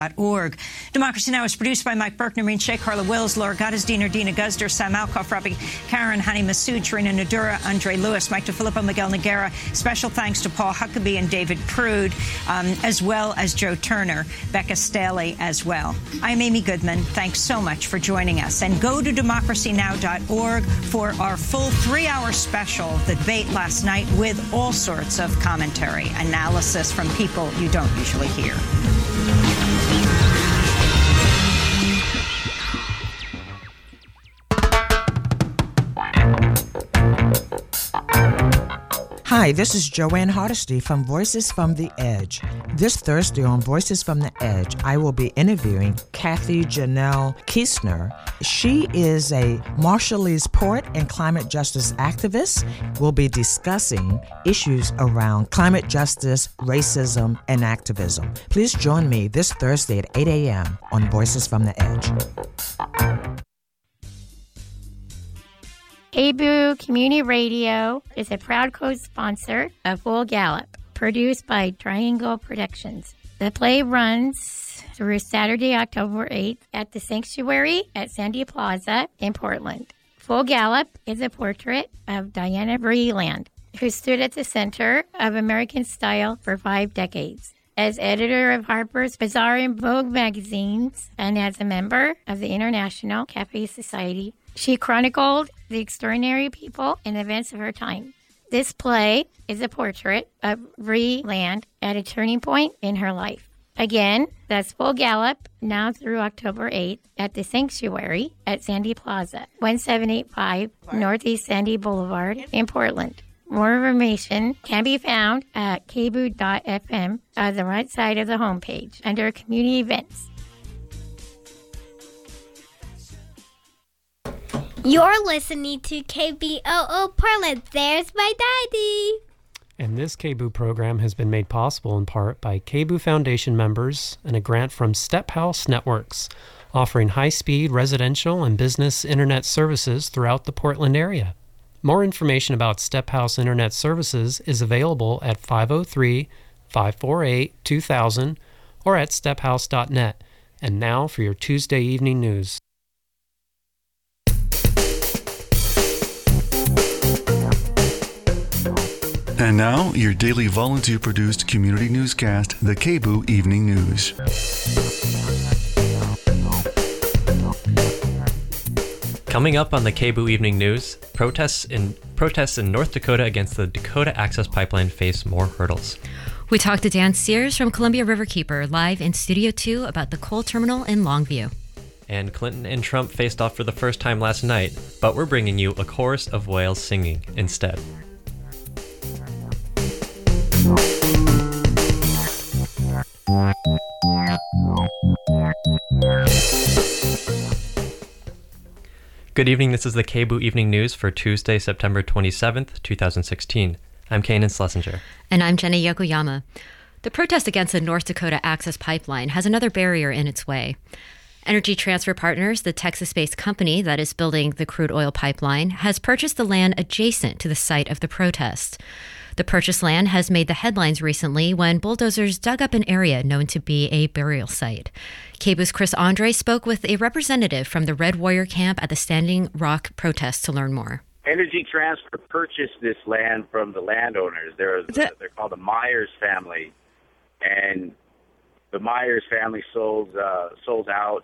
org. Democracy Now! Is produced by Mike Burke, Noreen Shea, Carla Wills, Laura Gottesdiener, Dina Guzder, Sam Alcoff, Robbie Karen, Hani Massoud, Tarina Nadura, Andre Lewis, Mike DeFilippo, Miguel Noguera. Special thanks to Paul Huckabee and David Prude, as well as Joe Turner, Becca Staley as well. I'm Amy Goodman. Thanks so much for joining us. And go to democracynow.org for our full 3-hour special, the debate last night, with all sorts of commentary, analysis from people you don't usually hear. Hi, this is Joanne Hardesty from Voices from the Edge. This Thursday on Voices from the Edge, I will be interviewing Kathy Janelle Kiesner. She is a Marshallese poet and climate justice activist. We'll be discussing issues around climate justice, racism, and activism. Please join me this Thursday at 8 a.m. on Voices from the Edge. KBOO Community Radio is a proud co-sponsor of Full Gallop, produced by Triangle Productions. The play runs through Saturday, October 8th at the Sanctuary at Sandy Plaza in Portland. Full Gallop is a portrait of Diana Vreeland, who stood at the center of American style for 5 decades. As editor of Harper's Bazaar and Vogue magazines, and as a member of the International Cafe Society, she chronicled the extraordinary people and events of her time. This play is a portrait of Vreeland at a turning point in her life. Again, that's Full Gallop, now through October 8th, at the Sanctuary at Sandy Plaza, 1785 Northeast Sandy Boulevard in Portland. More information can be found at kboo.fm on the right side of the homepage under Community Events. You're listening to KBOO Portland. There's my daddy. And this KBOO program has been made possible in part by KBOO Foundation members and a grant from Step House Networks, offering high-speed residential and business internet services throughout the Portland area. More information about Step House Internet Services is available at 503-548-2000 or at stephouse.net. And now for your Tuesday evening news. And now, your daily volunteer-produced community newscast, the KBOO Evening News. Coming up on the KBOO Evening News, protests in North Dakota against the Dakota Access Pipeline face more hurdles. We talked to Dan Sears from Columbia Riverkeeper live in Studio 2 about the coal terminal in Longview. And Clinton and Trump faced off for the first time last night, but we're bringing you a chorus of whales singing instead. Good evening, this is the KBOO Evening News for Tuesday, September 27th, 2016. I'm Kanan Schlesinger. And I'm Jenny Yokoyama. The protest against the North Dakota Access Pipeline has another barrier in its way. Energy Transfer Partners, the Texas-based company that is building the crude oil pipeline, has purchased the land adjacent to the site of the protest. The purchased land has made the headlines recently when bulldozers dug up an area known to be a burial site. KBOO's Chris Andre spoke with a representative from the Red Warrior camp at the Standing Rock protest to learn more. Energy Transfer purchased this land from the landowners. They're called the Myers family, and the Myers family sold out.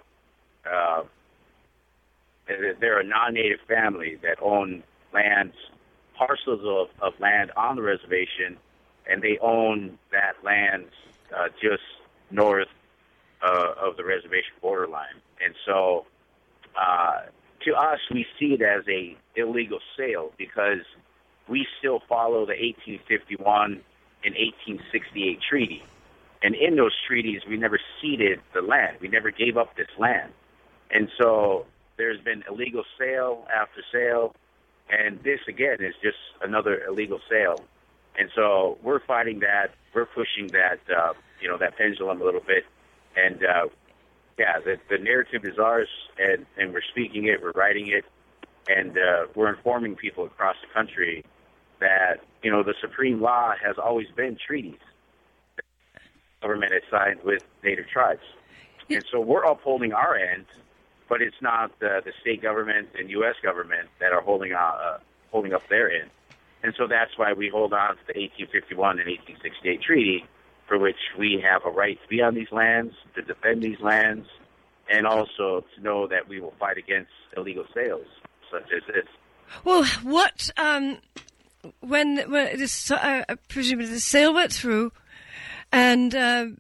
They're a non-native family that own lands, parcels of land on the reservation, and they own that land just north of the reservation borderline. And so to us, we see it as a illegal sale because we still follow the 1851 and 1868 treaty. And in those treaties, we never ceded the land. We never gave up this land. And so there's been illegal sale after sale, and this, again, is just another illegal sale. And so we're fighting that. We're pushing that, that pendulum a little bit. And, the narrative is ours, and we're speaking it, we're writing it, and we're informing people across the country that, the supreme law has always been treaties the government has signed with Native tribes. And so we're upholding our end, but it's not the state government and U.S. government that are holding up their end. And so that's why we hold on to the 1851 and 1868 treaty, for which we have a right to be on these lands, to defend these lands, and also to know that we will fight against illegal sales such as this. Well, what when this presumably the sale went through, and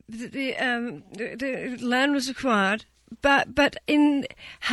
the land was acquired, but in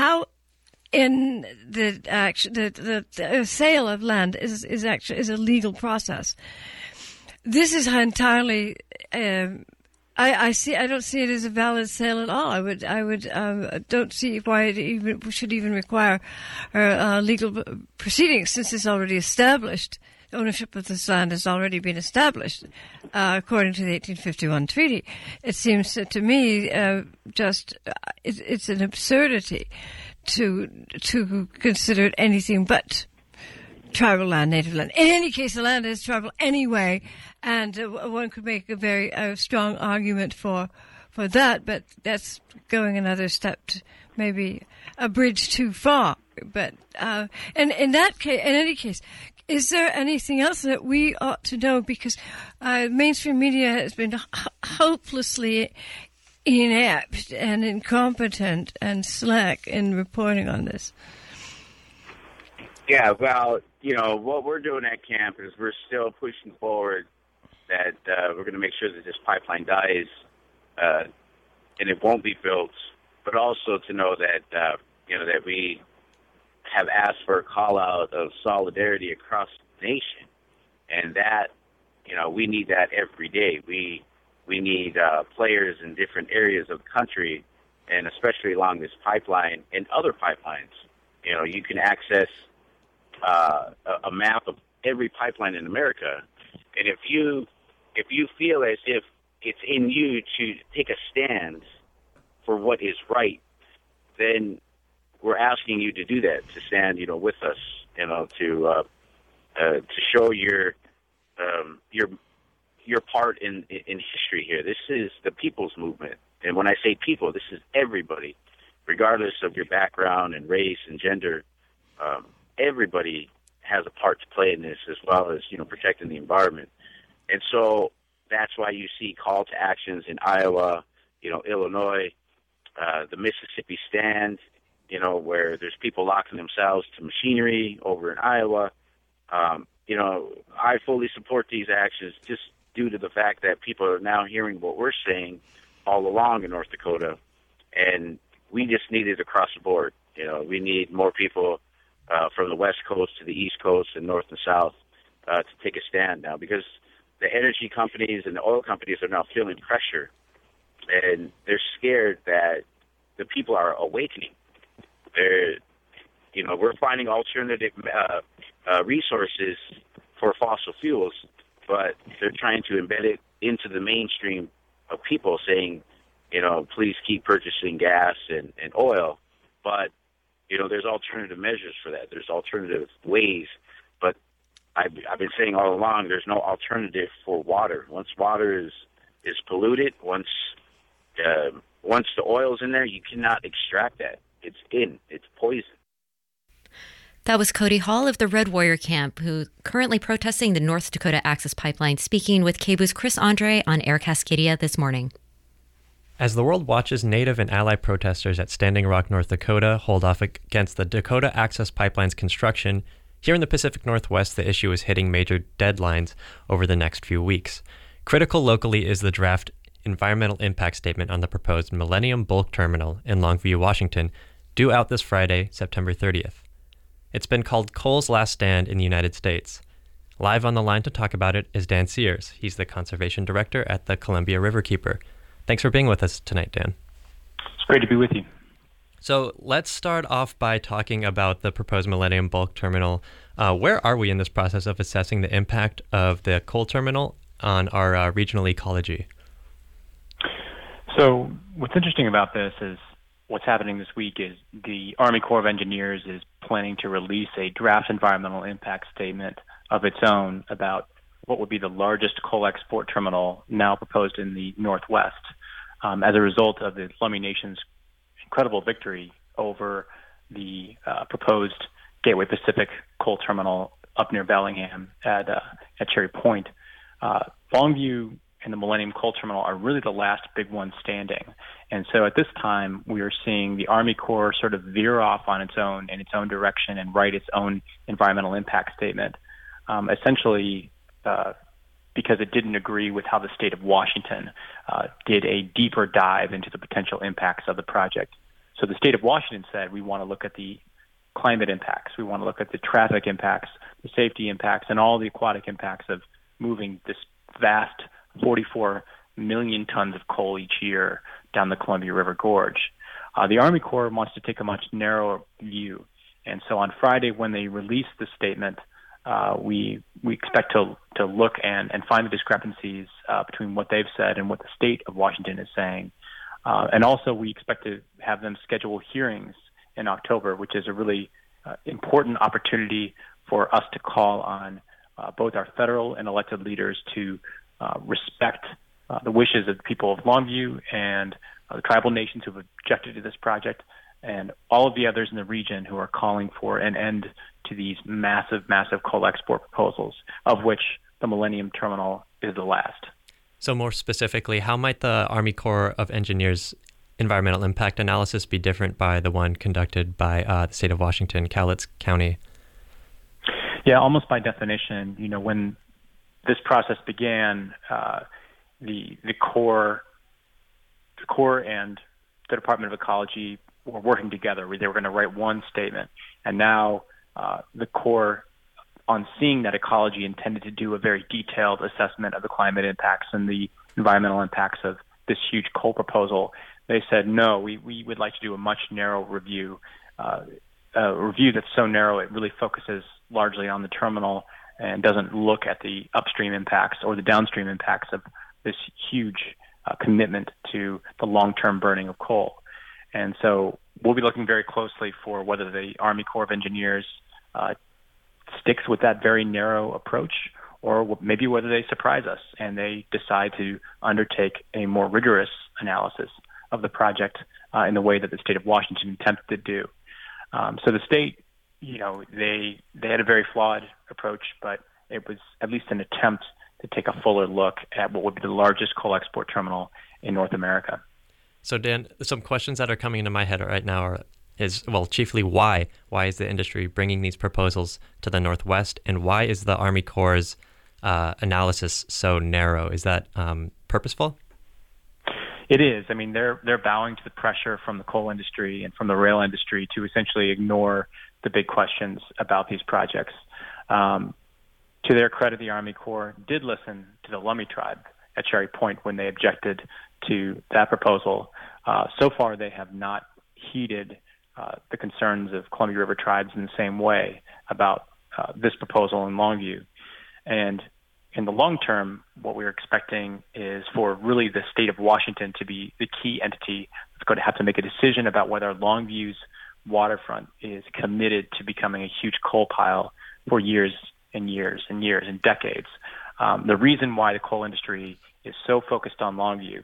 the sale of land is a legal process. This is entirely. I don't see it as a valid sale at all. I don't see why it should even require legal proceedings, since it's already established. Ownership of this land has already been established, according to the 1851 treaty. It seems to me it's an absurdity to consider it anything but tribal land, native land. In any case, the land is tribal anyway, and one could make a very strong argument for that, but that's going another step, maybe a bridge too far. But and in any case, is there anything else that we ought to know? Because mainstream media has been hopelessly inept and incompetent and slack in reporting on this. Yeah, well, what we're doing at camp is we're still pushing forward that we're going to make sure that this pipeline dies and it won't be built, but also to know that, that we have asked for a call out of solidarity across the nation, and that, we need that every day. We need players in different areas of the country, and especially along this pipeline and other pipelines. You can access a map of every pipeline in America, and if you feel as if it's in you to take a stand for what is right, then we're asking you to do that, to stand, with us, to show your part in history here. This is the people's movement, and when I say people, this is everybody, regardless of your background and race and gender. Everybody has a part to play in this, as well as protecting the environment. And so that's why you see call to actions in Iowa, Illinois, the Mississippi Stand, where there's people locking themselves to machinery over in Iowa. I fully support these actions just due to the fact that people are now hearing what we're saying all along in North Dakota, and we just need it across the board. We need more people from the West Coast to the East Coast and North and South to take a stand now, because the energy companies and the oil companies are now feeling pressure, and they're scared that the people are awakening. We're finding alternative resources for fossil fuels, but they're trying to embed it into the mainstream of people, saying, please keep purchasing gas and oil, but there's alternative measures for that. There's alternative ways, but I've been saying all along, there's no alternative for water. Once water is polluted, once the oil's in there, you cannot extract that. It's poison. That was Cody Hall of the Red Warrior Camp, who currently protesting the North Dakota Access Pipeline, speaking with KBOO's Chris Andre on Air Cascadia this morning. As the world watches Native and allied protesters at Standing Rock, North Dakota hold off against the Dakota Access Pipeline's construction, here in the Pacific Northwest, the issue is hitting major deadlines over the next few weeks. Critical locally is the draft environmental impact statement on the proposed Millennium Bulk Terminal in Longview, Washington, due out this Friday, September 30th. It's been called coal's last stand in the United States. Live on the line to talk about it is Dan Sears. He's the conservation director at the Columbia Riverkeeper. Thanks for being with us tonight, Dan. It's great to be with you. So let's start off by talking about the proposed Millennium Bulk Terminal. Where are we in this process of assessing the impact of the coal terminal on our regional ecology? So what's interesting about this is what's happening this week is the Army Corps of Engineers is planning to release a draft environmental impact statement of its own about what would be the largest coal export terminal now proposed in the Northwest. as a result of the Lummi Nation's incredible victory over the proposed Gateway Pacific coal terminal up near Bellingham at Cherry Point. Longview and the Millennium Coal Terminal are really the last big one standing. And so at this time, we are seeing the Army Corps sort of veer off on its own in its own direction and write its own environmental impact statement, essentially because it didn't agree with how the state of Washington did a deeper dive into the potential impacts of the project. So the state of Washington said, we want to look at the climate impacts, we want to look at the traffic impacts, the safety impacts, and all the aquatic impacts of moving this vast 44 million tons of coal each year down the Columbia River Gorge. The Army Corps wants to take a much narrower view. And so on Friday, when they release the statement, we expect to look and find the discrepancies between what they've said and what the state of Washington is saying. And also, we expect to have them schedule hearings in October, which is a really important opportunity for us to call on both our federal and elected leaders to respect the wishes of the people of Longview and the tribal nations who have objected to this project, and all of the others in the region who are calling for an end to these massive, massive coal export proposals, of which the Millennium Terminal is the last. So more specifically, how might the Army Corps of Engineers environmental impact analysis be different by the one conducted by the state of Washington, Cowlitz County? Yeah, almost by definition, when this process began, the Corps and the Department of Ecology were working together. They were going to write one statement, and now the Corps, on seeing that ecology intended to do a very detailed assessment of the climate impacts and the environmental impacts of this huge coal proposal, they said, no, we would like to do a much narrow review, a review that's so narrow it really focuses largely on the terminal and doesn't look at the upstream impacts or the downstream impacts of this huge commitment to the long-term burning of coal. And so we'll be looking very closely for whether the Army Corps of Engineers sticks with that very narrow approach, or maybe whether they surprise us and they decide to undertake a more rigorous analysis of the project in the way that the state of Washington attempted to do. So the state, they had a very flawed approach, but it was at least an attempt to take a fuller look at what would be the largest coal export terminal in North America. So Dan, some questions that are coming into my head right now is chiefly why? Why is the industry bringing these proposals to the Northwest, and why is the Army Corps' analysis so narrow? Is that purposeful? It is. I mean, they're bowing to the pressure from the coal industry and from the rail industry to essentially ignore the big questions about these projects. To their credit, the Army Corps did listen to the Lummi tribe at Cherry Point when they objected to that proposal. So far, they have not heeded the concerns of Columbia River tribes in the same way about this proposal in Longview. And in the long term, what we're expecting is for really the state of Washington to be the key entity that's going to have to make a decision about whether Longview's waterfront is committed to becoming a huge coal pile for years and years and years and decades. The reason why the coal industry is so focused on Longview,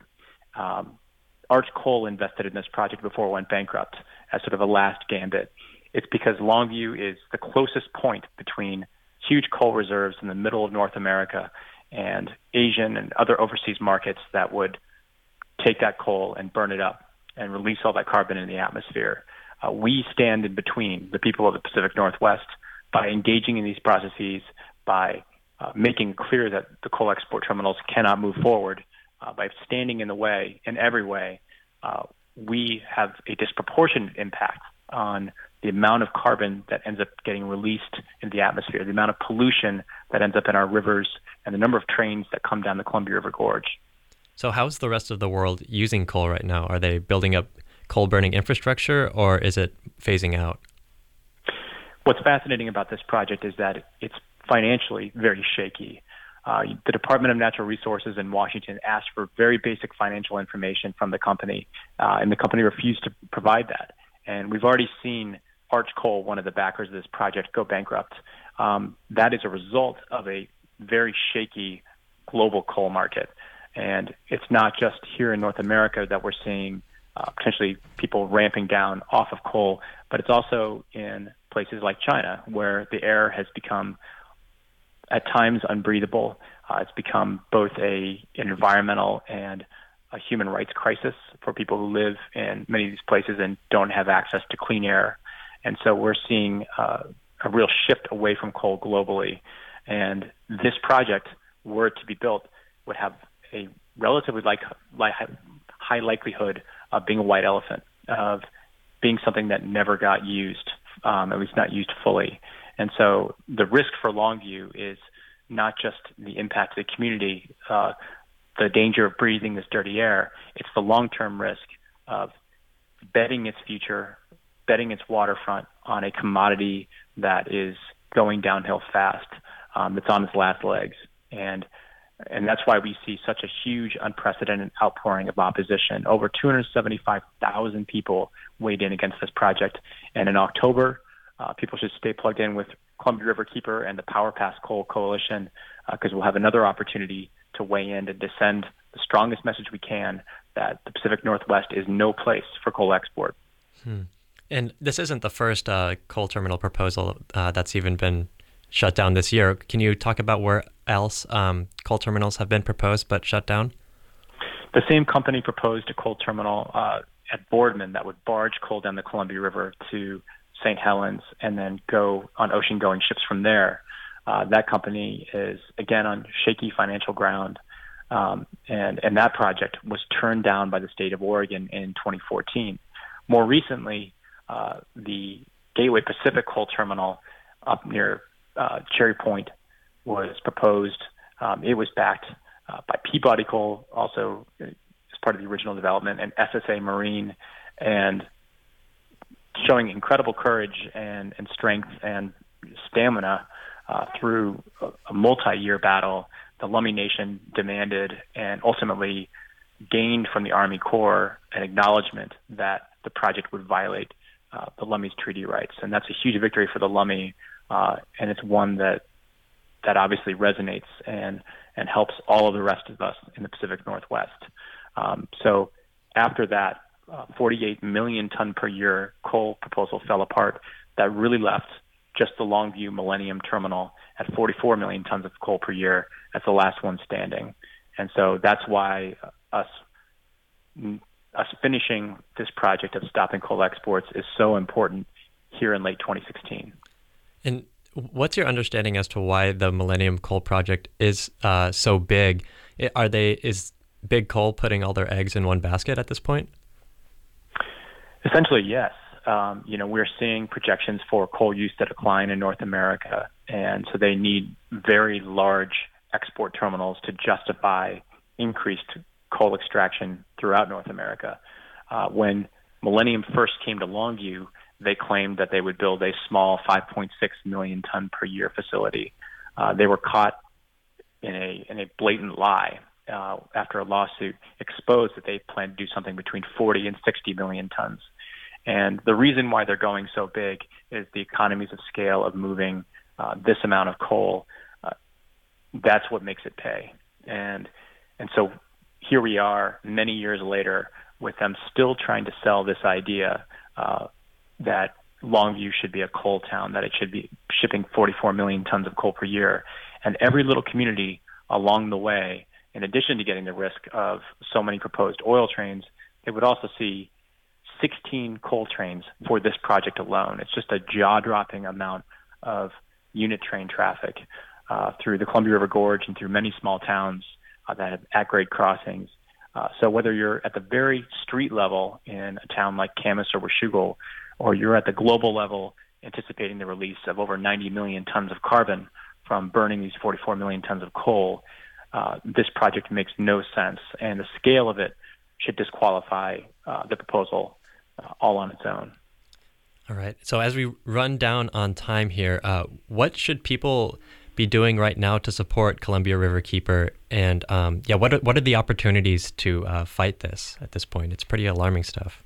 Arch Coal invested in this project before it went bankrupt as sort of a last gambit. It's because Longview is the closest point between huge coal reserves in the middle of North America and Asian and other overseas markets that would take that coal and burn it up and release all that carbon in the atmosphere. We stand in between the people of the Pacific Northwest by engaging in these processes, by making clear that the coal export terminals cannot move forward, by standing in the way in every way. We have a disproportionate impact on the amount of carbon that ends up getting released in the atmosphere, the amount of pollution that ends up in our rivers, and the number of trains that come down the Columbia River Gorge. So how's the rest of the world using coal right now? Are they building up coal-burning infrastructure, or is it phasing out? What's fascinating about this project is that it's financially very shaky. The Department of Natural Resources in Washington asked for very basic financial information from the company, and the company refused to provide that. And we've already seen Arch Coal, one of the backers of this project, go bankrupt. That is a result of a very shaky global coal market. And it's not just here in North America that we're seeing potentially people ramping down off of coal, but it's also in places like China, where the air has become at times unbreathable. It's become both an environmental and a human rights crisis for people who live in many of these places and don't have access to clean air. And so we're seeing a real shift away from coal globally. And this project, were it to be built, would have a relatively high likelihood of being a white elephant, of being something that never got used, at least not used fully. And so the risk for Longview is not just the impact to the community, the danger of breathing this dirty air, it's the long-term risk of betting its future, betting its waterfront on a commodity that is going downhill fast, that's on its last legs. And that's why we see such a huge, unprecedented outpouring of opposition. Over 275,000 people weighed in against this project. And in October, people should stay plugged in with Columbia River Keeper and the Power Pass Coal Coalition, because we'll have another opportunity to weigh in and to send the strongest message we can that the Pacific Northwest is no place for coal export. And this isn't the first coal terminal proposal that's even been shut down this year. Can you talk about where else coal terminals have been proposed but shut down? The same company proposed a coal terminal at Boardman that would barge coal down the Columbia River to St. Helens and then go on ocean-going ships from there. That company is, again, on shaky financial ground, and that project was turned down by the state of Oregon in 2014. More recently, the Gateway Pacific Coal Terminal up near Cherry Point was proposed. It was backed by Peabody Coal, also as part of the original development, and SSA Marine, and showing incredible courage and strength and stamina through a multi-year battle. The Lummi Nation demanded and ultimately gained from the Army Corps an acknowledgement that the project would violate the Lummi's treaty rights. And that's a huge victory for the Lummi, and it's one that obviously resonates and helps all of the rest of us in the Pacific Northwest. So after that, 48 million ton per year coal proposal fell apart. That really left just the Longview Millennium Terminal at 44 million tons of coal per year as the last one standing. And so that's why us finishing this project of stopping coal exports is so important here in late 2016. And what's your understanding as to why the Millennium Coal Project is so big? Is Big Coal putting all their eggs in one basket at this point? Essentially, yes. We're seeing projections for coal use to decline in North America, and so they need very large export terminals to justify increased coal extraction throughout North America. When Millennium first came to Longview, they claimed that they would build a small 5.6 million ton per year facility. They were caught in a blatant lie after a lawsuit exposed that they planned to do something between 40 and 60 million tons. And the reason why they're going so big is the economies of scale of moving this amount of coal. That's what makes it pay. And so here we are many years later with them still trying to sell this idea that Longview should be a coal town, that it should be shipping 44 million tons of coal per year. And every little community along the way, in addition to getting the risk of so many proposed oil trains, they would also see 16 coal trains for this project alone. It's just a jaw-dropping amount of unit train traffic through the Columbia River Gorge and through many small towns that have at-grade crossings. So whether you're at the very street level in a town like Camas or Washougal, or you're at the global level anticipating the release of over 90 million tons of carbon from burning these 44 million tons of coal, this project makes no sense. And the scale of it should disqualify the proposal all on its own. All right. So as we run down on time here, what should people be doing right now to support Columbia River Keeper? And what are the opportunities to fight this at this point? It's pretty alarming stuff.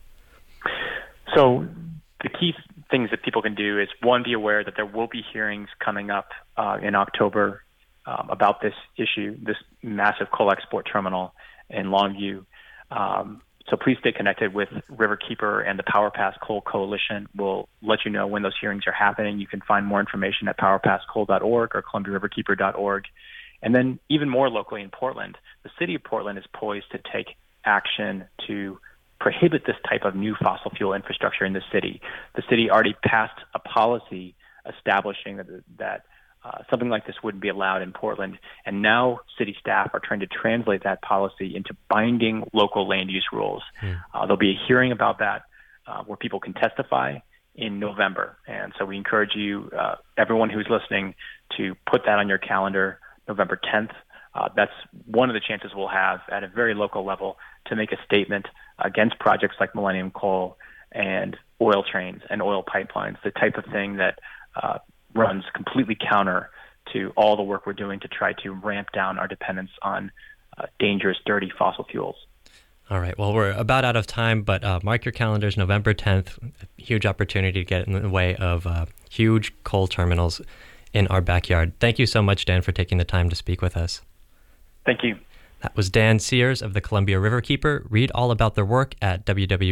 So the key things that people can do is, one, be aware that there will be hearings coming up in October about this issue, this massive coal export terminal in Longview. So please stay connected with Riverkeeper and the Power Pass Coal Coalition. We'll let you know when those hearings are happening. You can find more information at powerpasscoal.org or columbiariverkeeper.org. And then even more locally in Portland, the city of Portland is poised to take action to prohibit this type of new fossil fuel infrastructure in the city. The city already passed a policy establishing that something like this wouldn't be allowed in Portland, and now city staff are trying to translate that policy into binding local land use rules. There'll be a hearing about that where people can testify in November, and so we encourage you, everyone who's listening, to put that on your calendar, November 10th. That's one of the chances we'll have at a very local level to make a statement against projects like Millennium Coal and oil trains and oil pipelines, the type of thing that runs completely counter to all the work we're doing to try to ramp down our dependence on dangerous, dirty fossil fuels. All right. Well, we're about out of time, but mark your calendars, November 10th, a huge opportunity to get in the way of huge coal terminals in our backyard. Thank you so much, Dan, for taking the time to speak with us. Thank you. That was Dan Sears of the Columbia Riverkeeper. Read all about their work at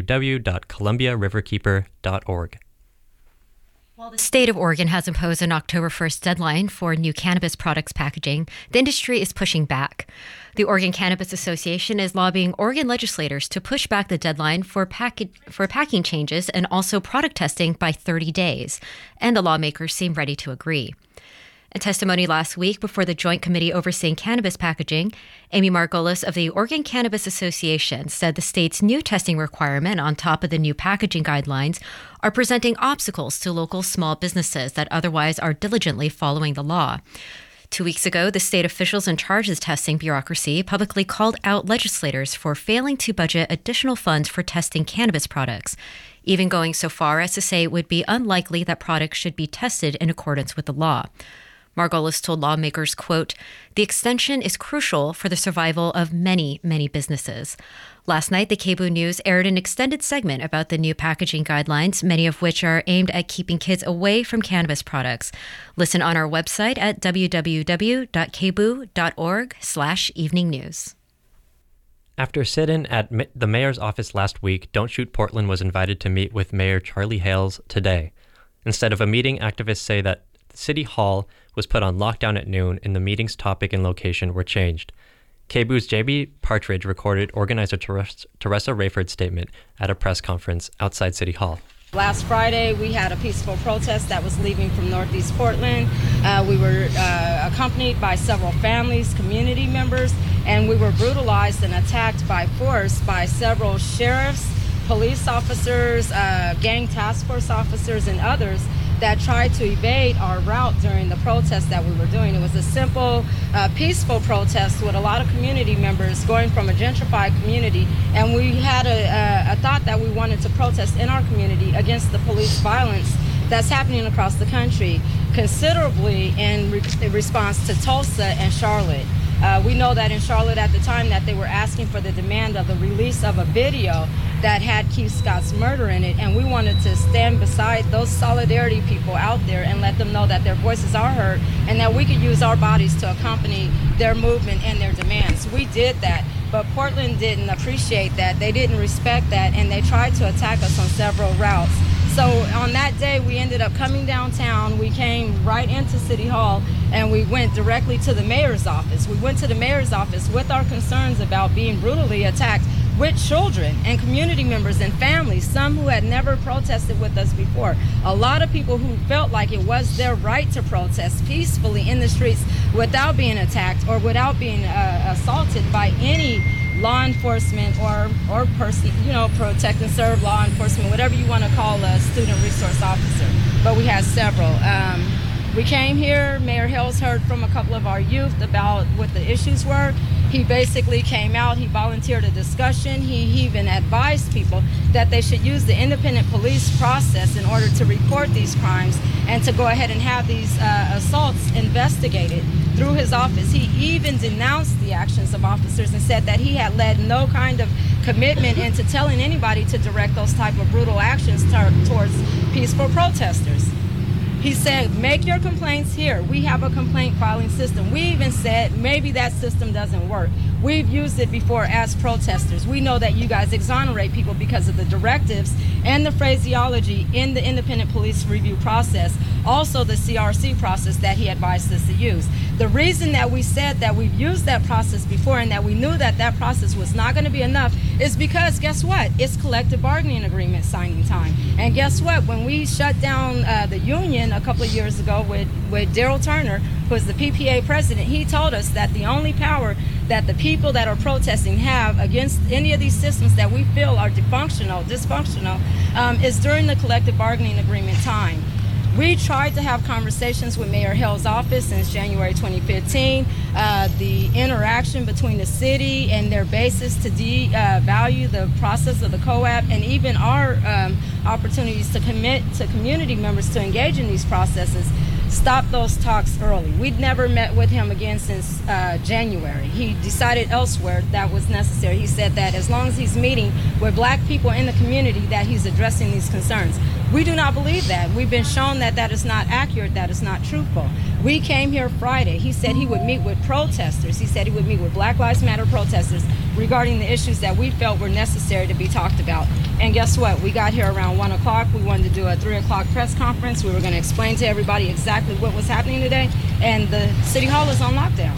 www.columbiariverkeeper.org. While the state of Oregon has imposed an October 1st deadline for new cannabis products packaging, the industry is pushing back. The Oregon Cannabis Association is lobbying Oregon legislators to push back the deadline for packing changes and also product testing by 30 days, and the lawmakers seem ready to agree. In testimony last week before the Joint Committee overseeing cannabis packaging, Amy Margolis of the Oregon Cannabis Association said the state's new testing requirement on top of the new packaging guidelines are presenting obstacles to local small businesses that otherwise are diligently following the law. 2 weeks ago, the state officials in charge of testing bureaucracy publicly called out legislators for failing to budget additional funds for testing cannabis products, even going so far as to say it would be unlikely that products should be tested in accordance with the law. Margolis told lawmakers, quote, "The extension is crucial for the survival of many, many businesses." Last night, the KBOO News aired an extended segment about the new packaging guidelines, many of which are aimed at keeping kids away from cannabis products. Listen on our website at www.kboo.org/evening news. After a sit-in at the mayor's office last week, Don't Shoot Portland was invited to meet with Mayor Charlie Hales today. Instead of a meeting, activists say that City Hall was put on lockdown at noon and the meeting's topic and location were changed. KBOO's JB Partridge recorded organizer Teresa Rayford's statement at a press conference outside City Hall. Last Friday, we had a peaceful protest that was leaving from Northeast Portland. We were accompanied by several families, community members, and we were brutalized and attacked by force by several sheriffs, police officers, gang task force officers, and others that tried to evade our route during the protest that we were doing. It was a simple, peaceful protest with a lot of community members going from a gentrified community, and we had a thought that we wanted to protest in our community against the police violence that's happening across the country, considerably in response to Tulsa and Charlotte. We know that in Charlotte at the time that they were asking for the demand of the release of a video that had Keith Scott's murder in it, and we wanted to stand beside those solidarity people out there and let them know that their voices are heard and that we could use our bodies to accompany their movement and their demands. We did that, but Portland didn't appreciate that. They didn't respect that, and they tried to attack us on several routes. So on that day, we ended up coming downtown. We came right into City Hall, and we went directly to the mayor's office. We went to the mayor's office with our concerns about being brutally attacked with children and community members and families, some who had never protested with us before. A lot of people who felt like it was their right to protest peacefully in the streets without being attacked or without being assaulted by any law enforcement or person, protect and serve law enforcement, whatever you want to call a student resource officer. But we had several. We came here, Mayor Hales heard from a couple of our youth about what the issues were. He basically came out, he volunteered a discussion. He even advised people that they should use the independent police process in order to report these crimes and to go ahead and have these assaults investigated through his office. He even denounced the actions of officers and said that he had led no kind of commitment into telling anybody to direct those type of brutal actions towards peaceful protesters. He said, make your complaints here. We have a complaint filing system. We even said maybe that system doesn't work. We've used it before as protesters. We know that you guys exonerate people because of the directives and the phraseology in the independent police review process, also the CRC process that he advised us to use. The reason that we said that we've used that process before and that we knew that that process was not going to be enough is because, guess what? It's collective bargaining agreement signing time. And guess what? When we shut down the union a couple of years ago with Daryl Turner, who was the PPA president, he told us that the only power that the people that are protesting have against any of these systems that we feel are dysfunctional, is during the collective bargaining agreement time. We tried to have conversations with Mayor Hill's office since January 2015. The interaction between the city and their basis to devalue the process of the COAP, and even our opportunities to commit to community members to engage in these processes, stop those talks early. We'd never met with him again since January. He decided elsewhere that was necessary. He said that as long as he's meeting with black people in the community, that he's addressing these concerns. We do not believe that. We've been shown that that is not accurate, that is not truthful. We came here Friday. He said he would meet with protesters. He said he would meet with Black Lives Matter protesters regarding the issues that we felt were necessary to be talked about. And guess what? We got here around 1 o'clock. We wanted to do a 3 o'clock press conference. We were going to explain to everybody exactly what was happening today. And the City Hall is on lockdown.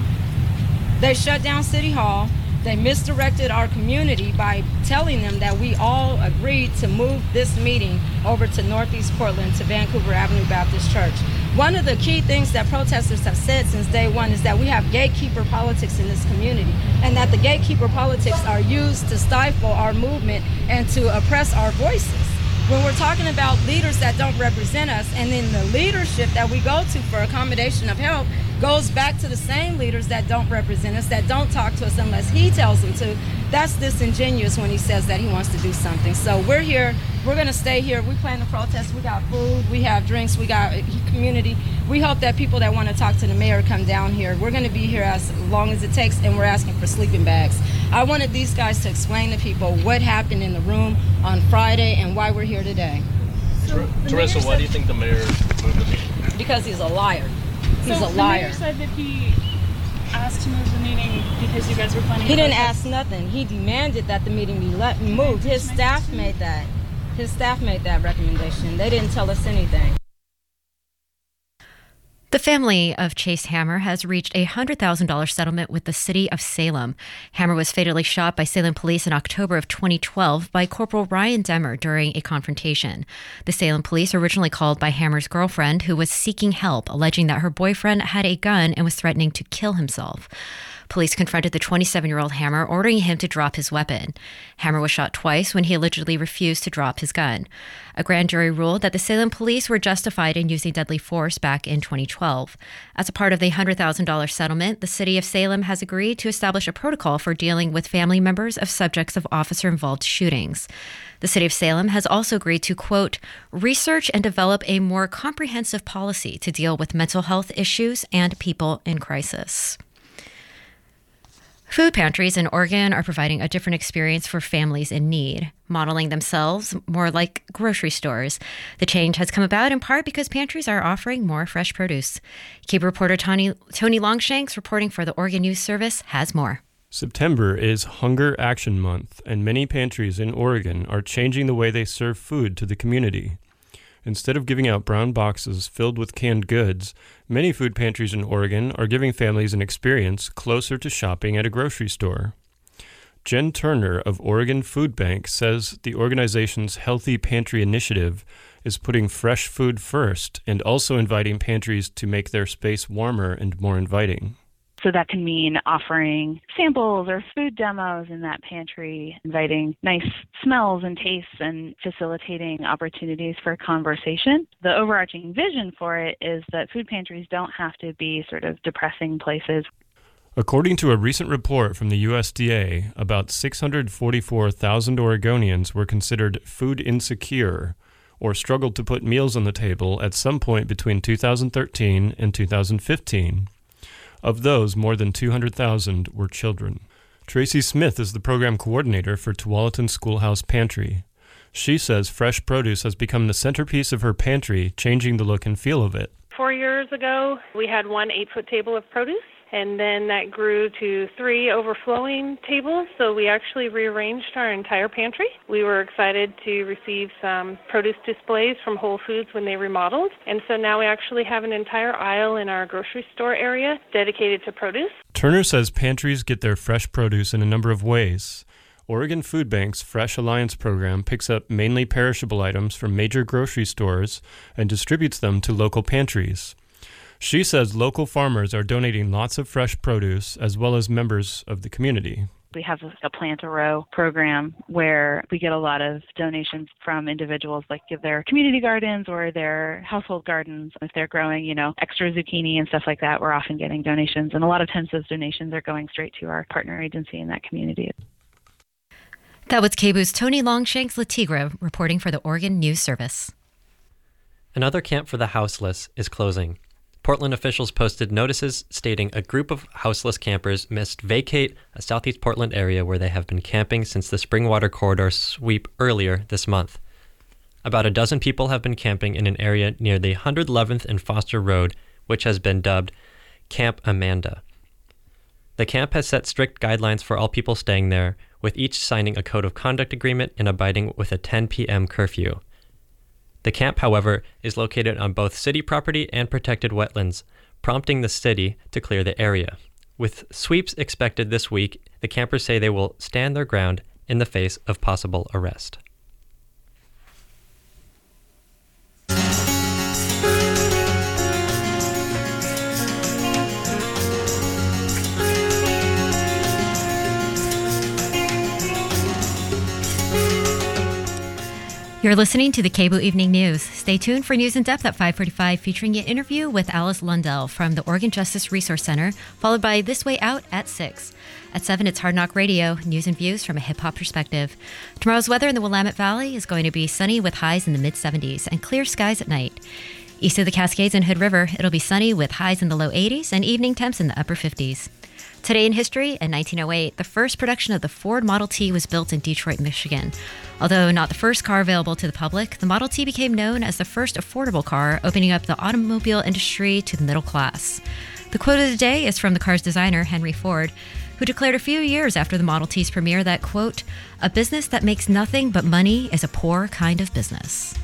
They shut down City Hall. They misdirected our community by telling them that we all agreed to move this meeting over to Northeast Portland to Vancouver Avenue Baptist Church. One of the key things that protesters have said since day one is that we have gatekeeper politics in this community, and that the gatekeeper politics are used to stifle our movement and to oppress our voices. When we're talking about leaders that don't represent us, and then the leadership that we go to for accommodation of help goes back to the same leaders that don't represent us, that don't talk to us unless he tells them to, that's disingenuous when he says that he wants to do something. So we're here. We're going to stay here. We plan to protest. We got food. We have drinks. We got community. We hope that people that want to talk to the mayor come down here. We're going to be here as long as it takes, and we're asking for sleeping bags. I wanted these guys to explain to people what happened in the room on Friday and why we're here today. So Teresa, why do you think the mayor moved the meeting? Because he's a liar. He's a liar. The mayor said that he asked to move the meeting because you guys were planning. He didn't ask nothing. He demanded that the meeting be moved. His staff made that. His staff made that recommendation. They didn't tell us anything. The family of Chase Hammer has reached a $100,000 settlement with the city of Salem. Hammer was fatally shot by Salem police in October of 2012 by Corporal Ryan Demmer during a confrontation. The Salem police were originally called by Hammer's girlfriend, who was seeking help, alleging that her boyfriend had a gun and was threatening to kill himself. Police confronted the 27-year-old Hammer, ordering him to drop his weapon. Hammer was shot twice when he allegedly refused to drop his gun. A grand jury ruled that the Salem police were justified in using deadly force back in 2012. As a part of the $100,000 settlement, the city of Salem has agreed to establish a protocol for dealing with family members of subjects of officer-involved shootings. The city of Salem has also agreed to, quote, research and develop a more comprehensive policy to deal with mental health issues and people in crisis. Food pantries in Oregon are providing a different experience for families in need, modeling themselves more like grocery stores. The change has come about in part because pantries are offering more fresh produce. KBOO reporter Tony Longshanks, reporting for the Oregon News Service, has more. September is Hunger Action Month, and many pantries in Oregon are changing the way they serve food to the community. Instead of giving out brown boxes filled with canned goods, many food pantries in Oregon are giving families an experience closer to shopping at a grocery store. Jen Turner of Oregon Food Bank says the organization's Healthy Pantry Initiative is putting fresh food first and also inviting pantries to make their space warmer and more inviting. So that can mean offering samples or food demos in that pantry, inviting nice smells and tastes and facilitating opportunities for conversation. The overarching vision for it is that food pantries don't have to be sort of depressing places. According to a recent report from the USDA, about 644,000 Oregonians were considered food insecure or struggled to put meals on the table at some point between 2013 and 2015. Of those, more than 200,000 were children. Tracy Smith is the program coordinator for Tualatin Schoolhouse Pantry. She says fresh produce has become the centerpiece of her pantry, changing the look and feel of it. 4 years ago, we had one 8-foot table of produce, and then that grew to 3 overflowing tables, so we actually rearranged our entire pantry. We were excited to receive some produce displays from Whole Foods when they remodeled, and so now we actually have an entire aisle in our grocery store area dedicated to produce. Turner says pantries get their fresh produce in a number of ways. Oregon Food Bank's Fresh Alliance program picks up mainly perishable items from major grocery stores and distributes them to local pantries. She says local farmers are donating lots of fresh produce as well as members of the community. We have a Plant a Row program where we get a lot of donations from individuals, like give their community gardens or their household gardens. If they're growing, extra zucchini and stuff like that, we're often getting donations. And a lot of times those donations are going straight to our partner agency in that community. That was KBOO's Tony Longshanks-Latigre reporting for the Oregon News Service. Another camp for the houseless is closing. Portland officials posted notices stating a group of houseless campers must vacate a southeast Portland area where they have been camping since the Springwater Corridor sweep earlier this month. About a dozen people have been camping in an area near the 111th and Foster Road, which has been dubbed Camp Amanda. The camp has set strict guidelines for all people staying there, with each signing a code of conduct agreement and abiding with a 10 p.m. curfew. The camp, however, is located on both city property and protected wetlands, prompting the city to clear the area. With sweeps expected this week, the campers say they will stand their ground in the face of possible arrest. You're listening to the KBOO Evening News. Stay tuned for News in Depth at 5:45, featuring an interview with Alice Lundell from the Oregon Justice Resource Center, followed by This Way Out at 6. At 7, it's Hard Knock Radio, news and views from a hip-hop perspective. Tomorrow's weather in the Willamette Valley is going to be sunny with highs in the mid-70s and clear skies at night. East of the Cascades and Hood River, it'll be sunny with highs in the low 80s and evening temps in the upper 50s. Today in history, in 1908, the first production of the Ford Model T was built in Detroit, Michigan. Although not the first car available to the public, the Model T became known as the first affordable car, opening up the automobile industry to the middle class. The quote of the day is from the car's designer, Henry Ford, who declared a few years after the Model T's premiere that, quote, "A business that makes nothing but money is a poor kind of business."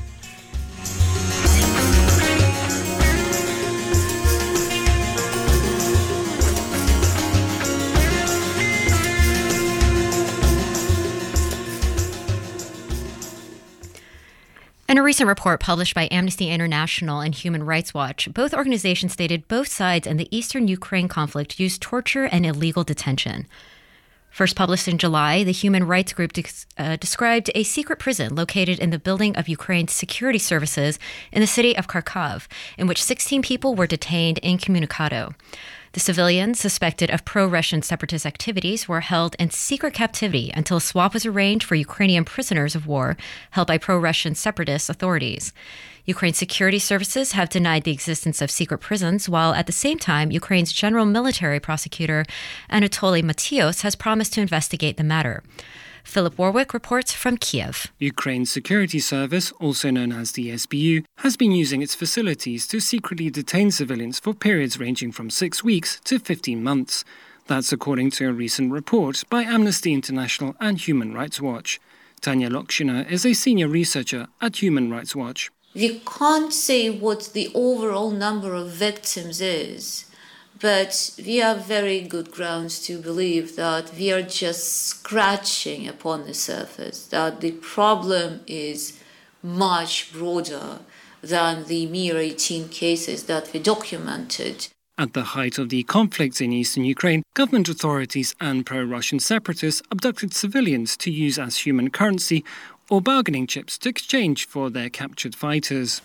In a recent report published by Amnesty International and Human Rights Watch, both organizations stated both sides in the eastern Ukraine conflict used torture and illegal detention. First published in July, the Human Rights Group described a secret prison located in the building of Ukraine's security services in the city of Kharkov, in which 16 people were detained incommunicado. The civilians suspected of pro-Russian separatist activities were held in secret captivity until a swap was arranged for Ukrainian prisoners of war held by pro-Russian separatist authorities. Ukraine's security services have denied the existence of secret prisons, while at the same time, Ukraine's general military prosecutor, Anatoly Matios, has promised to investigate the matter. Philip Warwick reports from Kiev. Ukraine's security service, also known as the SBU, has been using its facilities to secretly detain civilians for periods ranging from 6 weeks to 15 months. That's according to a recent report by Amnesty International and Human Rights Watch. Tanya Lokshina is a senior researcher at Human Rights Watch. We can't say what the overall number of victims is, but we have very good grounds to believe that we are just scratching upon the surface, that the problem is much broader than the mere 18 cases that we documented. At the height of the conflict in eastern Ukraine, government authorities and pro-Russian separatists abducted civilians to use as human currency or bargaining chips to exchange for their captured fighters.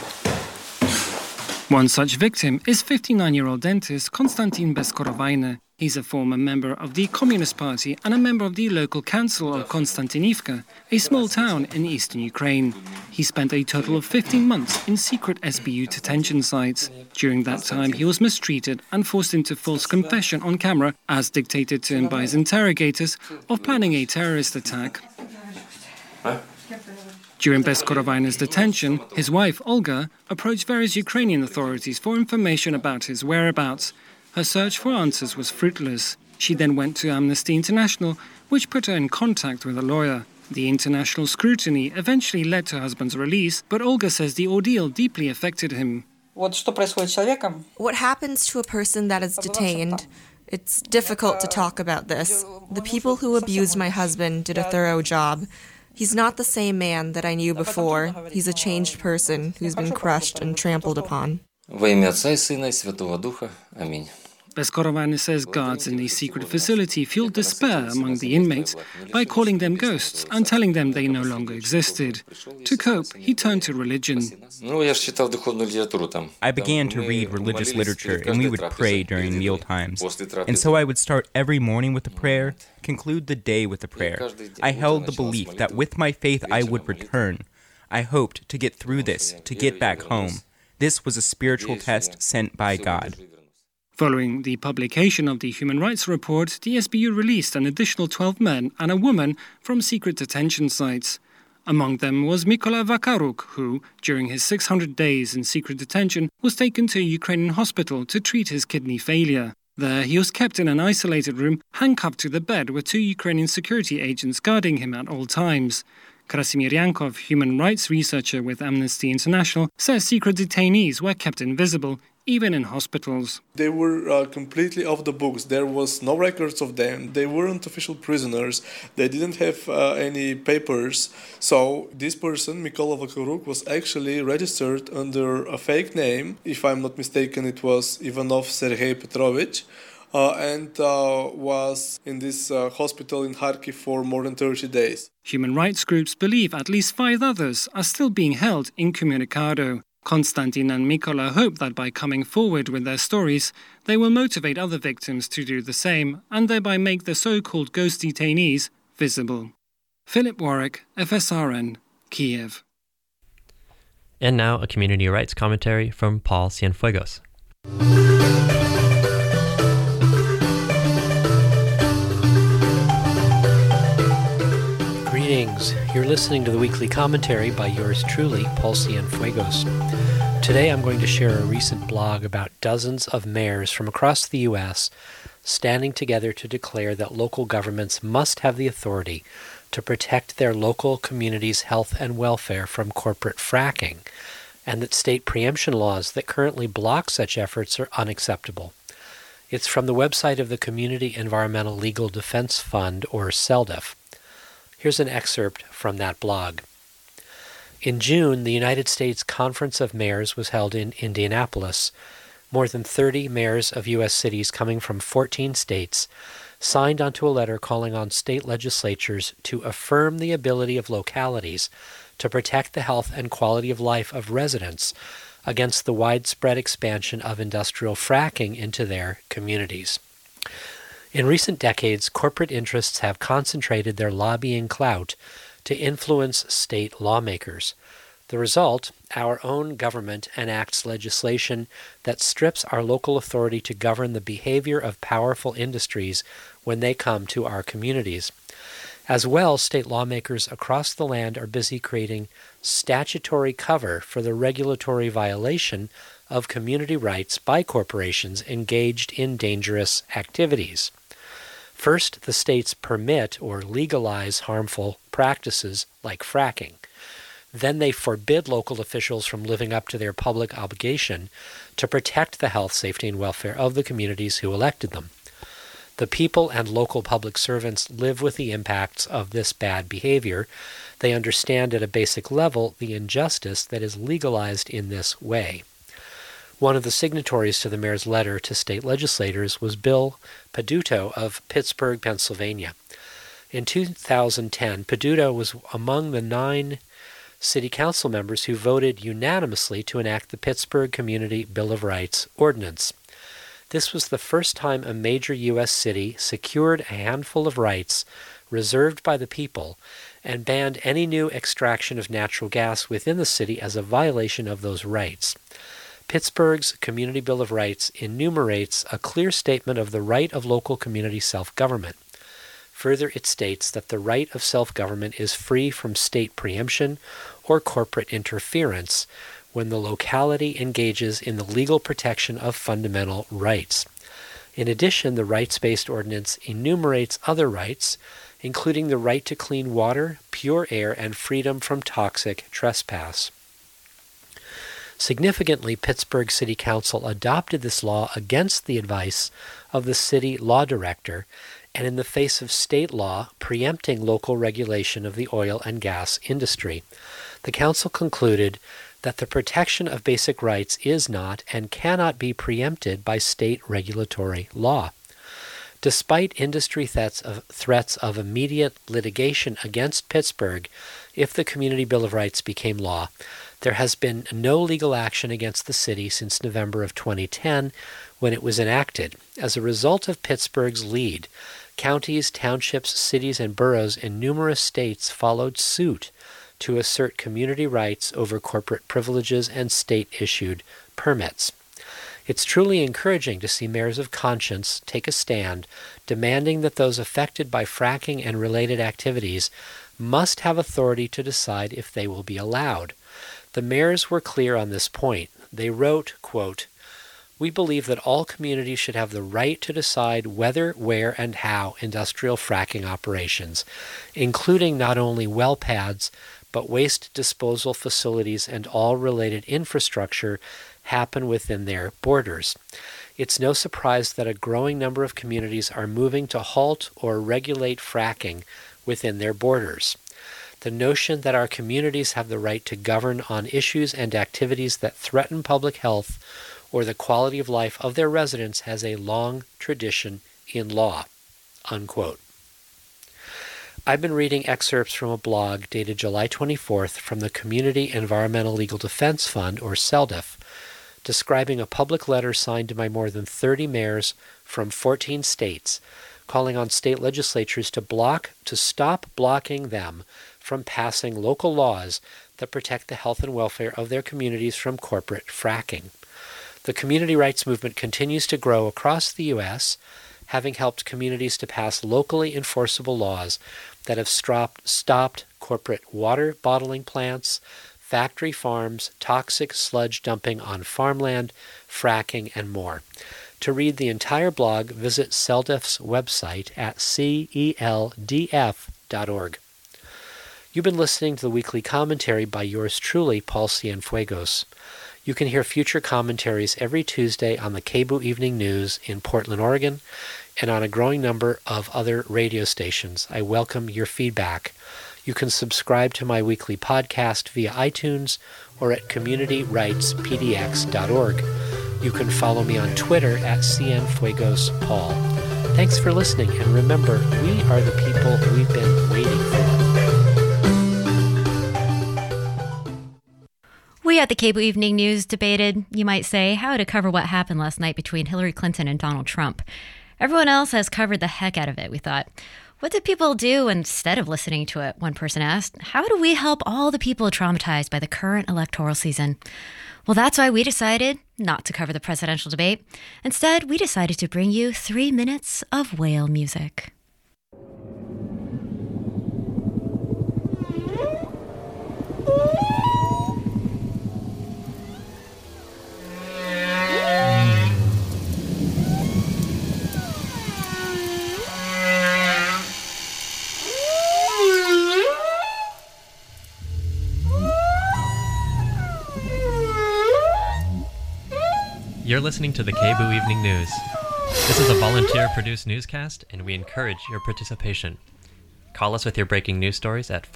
One such victim is 59-year-old dentist Konstantin Beskorovayne. He's a former member of the Communist Party and a member of the local council of Konstantinivka, a small town in eastern Ukraine. He spent a total of 15 months in secret SBU detention sites. During that time, he was mistreated and forced into false confession on camera, as dictated to him by his interrogators, of planning a terrorist attack. During Beskorovina's detention, his wife, Olga, approached various Ukrainian authorities for information about his whereabouts. Her search for answers was fruitless. She then went to Amnesty International, which put her in contact with a lawyer. The international scrutiny eventually led to her husband's release, but Olga says the ordeal deeply affected him. What happens to a person that is detained? It's difficult to talk about this. The people who abused my husband did a thorough job. He's not the same man that I knew before. He's a changed person who's been crushed and trampled upon. Во имя Отца и Сына и Святого Духа. Аминь. Beskorovina says guards in the secret facility fueled despair among the inmates by calling them ghosts and telling them they no longer existed. To cope, he turned to religion. I began to read religious literature, and we would pray during meal times. And so I would start every morning with a prayer, conclude the day with a prayer. I held the belief that with my faith I would return. I hoped to get through this, to get back home. This was a spiritual test sent by God. Following the publication of the Human Rights Report, the SBU released an additional 12 men and a woman from secret detention sites. Among them was Mykola Vakaruk, who, during his 600 days in secret detention, was taken to a Ukrainian hospital to treat his kidney failure. There, he was kept in an isolated room, handcuffed to the bed with 2 Ukrainian security agents guarding him at all times. Krasimir Yankov, human rights researcher with Amnesty International, says secret detainees were kept invisible, even in hospitals. They were completely off the books. There was no records of them. They weren't official prisoners. They didn't have any papers. So this person, Mykola Vakaruk, was actually registered under a fake name. If I'm not mistaken, it was Ivanov Sergei Petrovich. And was in this hospital in Kharkiv for more than 30 days. Human rights groups believe at least 5 others are still being held incommunicado. Konstantin and Mykola hope that by coming forward with their stories, they will motivate other victims to do the same and thereby make the so-called ghost detainees visible. Philip Warwick, FSRN, Kiev. And now a community rights commentary from Paul Cienfuegos. Greetings. You're listening to the weekly commentary by yours truly, Paul Cienfuegos. Today I'm going to share a recent blog about dozens of mayors from across the U.S. standing together to declare that local governments must have the authority to protect their local communities' health and welfare from corporate fracking, and that state preemption laws that currently block such efforts are unacceptable. It's from the website of the Community Environmental Legal Defense Fund, or CELDEF. Here's an excerpt from that blog. In June, the United States Conference of Mayors was held in Indianapolis. More than 30 mayors of U.S. cities coming from 14 states signed onto a letter calling on state legislatures to affirm the ability of localities to protect the health and quality of life of residents against the widespread expansion of industrial fracking into their communities. In recent decades, corporate interests have concentrated their lobbying clout to influence state lawmakers. The result, our own government enacts legislation that strips our local authority to govern the behavior of powerful industries when they come to our communities. As well, state lawmakers across the land are busy creating statutory cover for the regulatory violation of community rights by corporations engaged in dangerous activities. First, the states permit or legalize harmful practices like fracking. Then they forbid local officials from living up to their public obligation to protect the health, safety, and welfare of the communities who elected them. The people and local public servants live with the impacts of this bad behavior. They understand at a basic level the injustice that is legalized in this way. One of the signatories to the mayor's letter to state legislators was Bill Peduto of Pittsburgh, Pennsylvania. In 2010, Peduto was among the 9 city council members who voted unanimously to enact the Pittsburgh Community Bill of Rights ordinance. This was the first time a major U.S. city secured a handful of rights reserved by the people and banned any new extraction of natural gas within the city as a violation of those rights. Pittsburgh's Community Bill of Rights enumerates a clear statement of the right of local community self-government. Further, it states that the right of self-government is free from state preemption or corporate interference when the locality engages in the legal protection of fundamental rights. In addition, the rights-based ordinance enumerates other rights, including the right to clean water, pure air, and freedom from toxic trespass. Significantly, Pittsburgh City Council adopted this law against the advice of the city law director and in the face of state law preempting local regulation of the oil and gas industry. The council concluded that the protection of basic rights is not and cannot be preempted by state regulatory law. Despite industry threats of immediate litigation against Pittsburgh if the Community Bill of Rights became law, there has been no legal action against the city since November of 2010 when it was enacted. As a result of Pittsburgh's lead, counties, townships, cities, and boroughs in numerous states followed suit to assert community rights over corporate privileges and state-issued permits. It's truly encouraging to see mayors of conscience take a stand, demanding that those affected by fracking and related activities must have authority to decide if they will be allowed. The mayors were clear on this point. They wrote, quote, "We believe that all communities should have the right to decide whether, where, and how industrial fracking operations, including not only well pads, but waste disposal facilities and all related infrastructure, happen within their borders. It's no surprise that a growing number of communities are moving to halt or regulate fracking within their borders. The notion that our communities have the right to govern on issues and activities that threaten public health or the quality of life of their residents has a long tradition in law." Unquote. I've been reading excerpts from a blog dated July 24th from the Community Environmental Legal Defense Fund, or CELDEF, describing a public letter signed by more than 30 mayors from 14 states, calling on state legislatures to stop blocking them from passing local laws that protect the health and welfare of their communities from corporate fracking. The community rights movement continues to grow across the U.S., having helped communities to pass locally enforceable laws that have stopped corporate water bottling plants, factory farms, toxic sludge dumping on farmland, fracking, and more. To read the entire blog, visit CELDEF's website at celdf.org. You've been listening to the weekly commentary by yours truly, Paul Cienfuegos. You can hear future commentaries every Tuesday on the KBOO Evening News in Portland, Oregon, and on a growing number of other radio stations. I welcome your feedback. You can subscribe to my weekly podcast via iTunes or at communityrightspdx.org. You can follow me on Twitter at CNFuegosPaul. Thanks for listening, and remember, we are the people we've been waiting for. We at the KBOO Evening News debated, you might say, how to cover what happened last night between Hillary Clinton and Donald Trump. Everyone else has covered the heck out of it, we thought. What did people do instead of listening to it? One person asked. How do we help all the people traumatized by the current electoral season? Well, that's why we decided not to cover the presidential debate. Instead, we decided to bring you 3 minutes of whale music. You're listening to the KBOO Evening News. This is a volunteer-produced newscast, and we encourage your participation. Call us with your breaking news stories at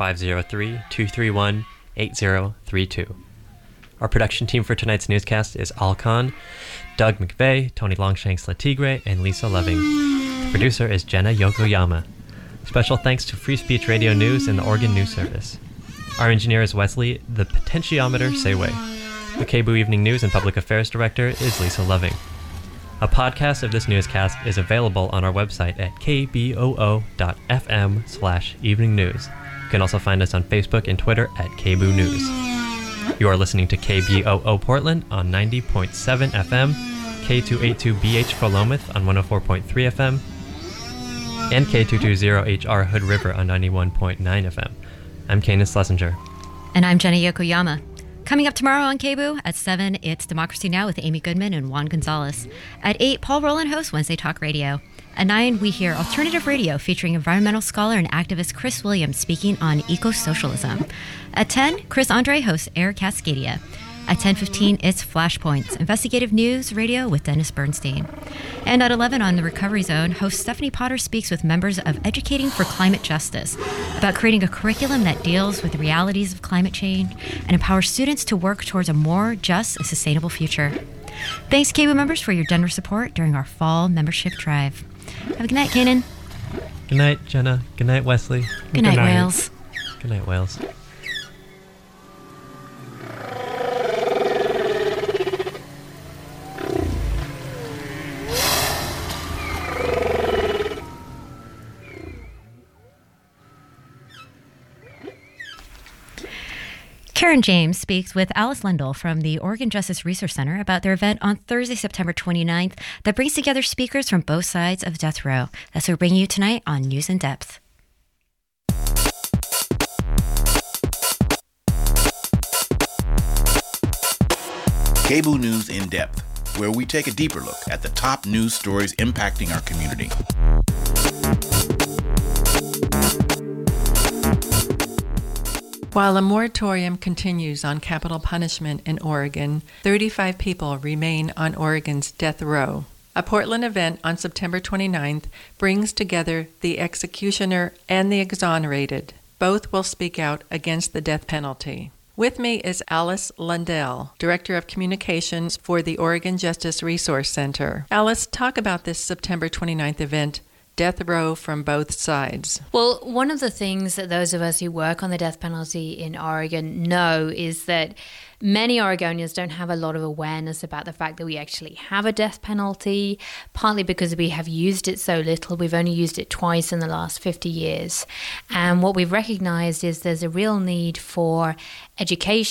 503-231-8032. Our production team for tonight's newscast is Al Khan, Doug McVeigh, Tony Longshanks-Latigre, and Lisa Loving. The producer is Jenna Yokoyama. Special thanks to Free Speech Radio News and the Oregon News Service. Our engineer is Wesley, the potentiometer Sayway. The KBOO Evening News and Public Affairs Director is Lisa Loving. A podcast of this newscast is available on our website at kboo.fm/evening news. You can also find us on Facebook and Twitter at KBOO News. You are listening to KBOO Portland on 90.7 FM, K282BH for Philomath on 104.3 FM, and K220HR Hood River on 91.9 FM. I'm Kanan Schlesinger. And I'm Jenna Yokoyama. Coming up tomorrow on KBOO at 7, it's Democracy Now! With Amy Goodman and Juan Gonzalez. At 8, Paul Rowland hosts Wednesday Talk Radio. At 9, we hear Alternative Radio featuring environmental scholar and activist Chris Williams speaking on eco-socialism. At 10, Chris Andre hosts Air Cascadia. At 10:15, it's Flashpoints, investigative news radio with Dennis Bernstein. And at 11 on the Recovery Zone, host Stephanie Potter speaks with members of Educating for Climate Justice about creating a curriculum that deals with the realities of climate change and empowers students to work towards a more just and sustainable future. Thanks, KBOO members, for your generous support during our fall membership drive. Have a good night, Kanan. Good night, Jenna. Good night, Wesley. Good night, Wales. Good night, Wales. Karen James speaks with Alice Lendl from the Oregon Justice Resource Center about their event on Thursday, September 29th that brings together speakers from both sides of death row. That's what we're bringing you tonight on News in Depth. KBOO News in Depth, where we take a deeper look at the top news stories impacting our community. While a moratorium continues on capital punishment in Oregon, 35 people remain on Oregon's death row. A Portland event on September 29th brings together the executioner and the exonerated. Both will speak out against the death penalty. With me is Alice Lendl, Director of Communications for the Oregon Justice Resource Center. Alice, talk about this September 29th event, Death row from both sides. Well, one of the things that those of us who work on the death penalty in Oregon know is that many Oregonians don't have a lot of awareness about the fact that we actually have a death penalty, partly because we have used it so little. We've only used it twice in the last 50 years. And what we've recognized is there's a real need for education